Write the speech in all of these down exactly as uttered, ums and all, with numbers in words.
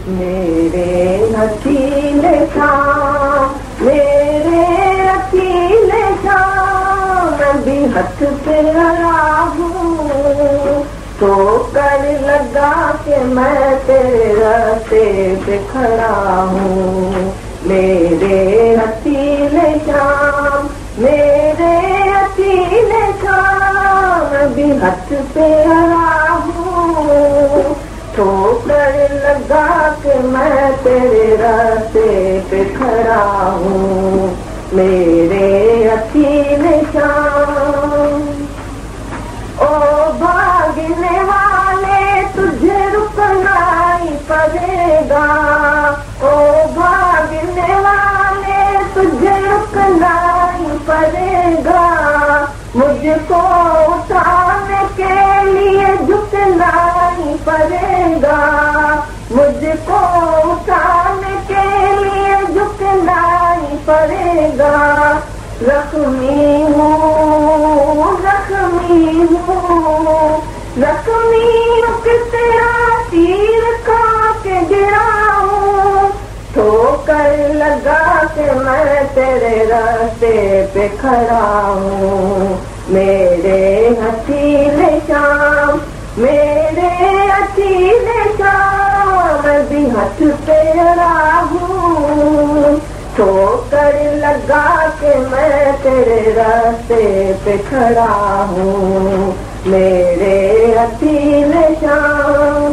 मेरे हसीले शाम, मेरे हसीले शाम, मैं भी हथ पे लड़ा हूँ, तो कर लगा के मैं तेरे रास्ते पे खड़ा हूँ। मेरे हसीले शाम, मेरे हसीले शाम, मैं भी हथ पे लड़ा हूँ, ठोकर लगा के मैं तेरे रास्ते पे खड़ा हूँ। मेरे हसीले शाम, ओ भागने वाले तुझे रुकना ही पड़ेगा, ओ भागने वाले तुझे रुकना ही पड़ेगा, मुझको उठाने के लिए झुकना ही पड़ेगा, मुझको उठाने के लिए झुकना ही पड़ेगा। जख्मी हूँ, जख्मी हूँ, जख्मी हूँ कि तेरा तीर खा के गिरा हूँ, ठोकर लगा के मैं तेरे रास्ते पे खड़ा हूँ। मेरे हसीले शाम, मेरे हसीले शाम, मैं भी हथ पे लड़ा हूँ, ठोकर लगा के मैं तेरे रास्ते पे खड़ा हूँ। मेरे हसीले शाम,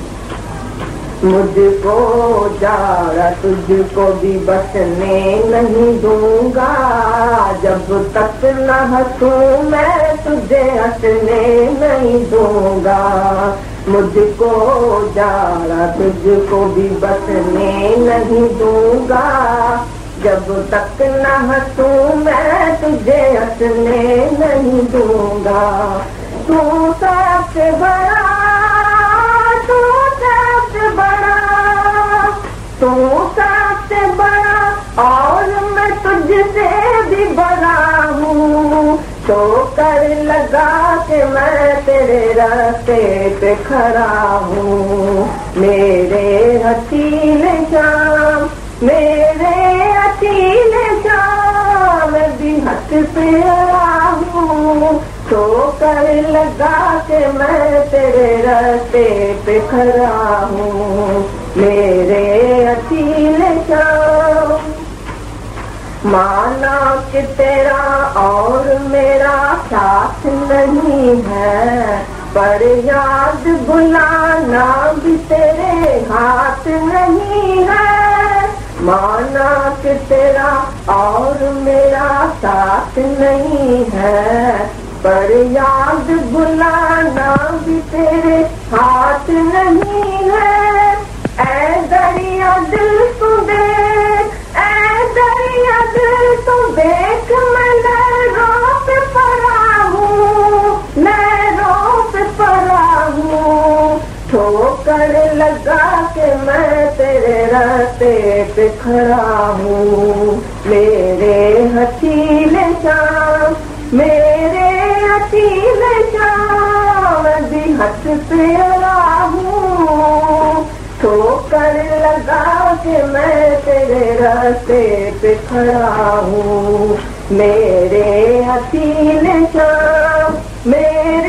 मुझको जारा तुझको भी बसने नहीं दूंगा, जब तक न हंसूं मैं तुझे हंसने नहीं दूंगा, मुझको जारा तुझको भी बसने नहीं दूंगा, जब तक न हंसूं मैं तुझे हंसने नहीं दूंगा। तू सबसे बड़ा, तू सबसे बड़ा, तू सबसे बड़ा और मैं तुझसे भी बड़ा हूँ, तो कर लगा के मैं तेरे रास्ते पे खड़ा हूँ। मेरे हसीले शाम, मेरे हसीले शाम, मैं भी हथ पे लड़ा हूँ, तो कर लगा के मैं तेरे रास्ते पे खड़ा हूँ। मेरे हसीले शाम, माना कि तेरा और मेरा साथ नहीं है, पर याद भुलाना भी तेरे हाथ नहीं है। माना कि तेरा और मेरा साथ नहीं है, पर याद भुलाना भी तेरे हाथ नहीं है। ऐ दरिया दिल तू देख, ऐ दरिया दिल तू देख, मैं लहरों पे पड़ा हूँ, लहरों पे पड़ा हूँ, ठोकर लगा के मैं तेरे रास्ते पे खड़ा हूँ। मेरे हसीले शाम, मेरे हसीले शाम, मैं भी हथ पे लड़ा हूँ, ठोकर लगा के मैं तेरे रास्ते पे खड़ा हूँ। मेरे हसीले शाम, मेरे